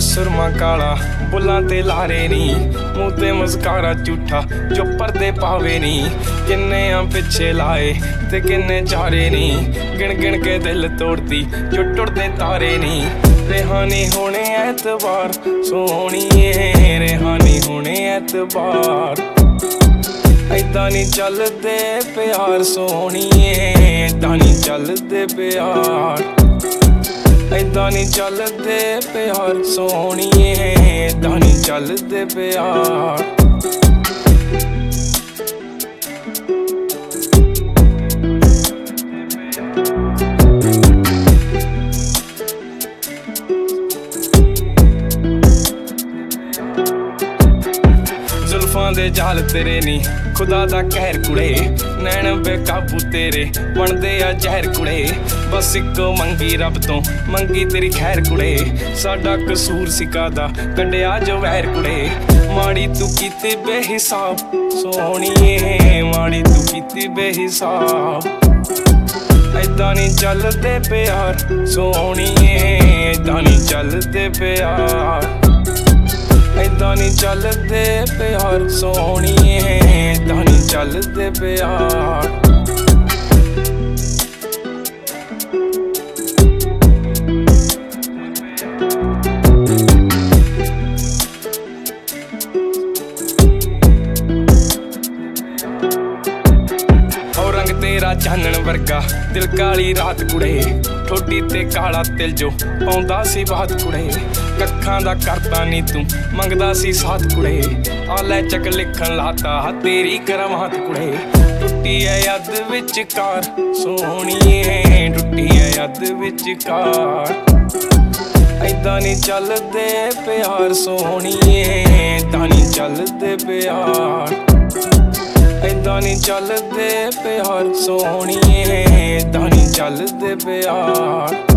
सुरमा काला बुल्लां ते लारे नी, मूंह ते मस्कारा झूठा जो पर्दे पावे नी। किन्ने पिछे लाए ते किन्ने चारे नी, गिन गिन के दिल तोड़ती जो टुटदे तारे नी। रेहानी होने ऐतबार सोहणीए, रेहानी होने ऐतबार। ऐदां नी चलदे प्यार सोहणीए, ऐदां नी चलदे प्यार। ऐदां नी चलदे प्यार सोहणीए, ऐदां नी चलदे प्यार। जुल्फां दे जाल तेरे नी खुदा दा कहर कुड़े, नैन बेकाबू तेरे बनदे आ जहर कुड़े। बस इको मंगी रब तो मंगी तेरी खैर कुड़े, साडा कसूर सिकादा कड्डिया जो वैर कुड़े। माड़ी तू कीती बेहिसाब सोहणीए, माड़ी तू कीती बेहिसाब। ऐदां नी चलदे प्यार सोहणीए, ऐदां नी चलदे प्यार। ऐदां नी चलदे प्यार सोहणीए, ऐदां नी चलदे प्यार। और रंग तेरा चानण वर्गा दिल काली रात कुड़े, ठोडी ते काला तिल जो पाउंदा सी बात कुड़े। कक्खां दा करता नी तू मंगदा सी साथ कुड़े, आलै चक लिखन लाता तेरी करमात कुड़े। टुट्टी है याद विचकार सोहणीए, टुट्टी है याद विचकार। ऐदां नी चलदे प्यार सोहणीए, ऐदां नी चलदे प्यार। ऐदां नी चलदे प्यार सोहणीए, ऐदां नी चलदे प्यार।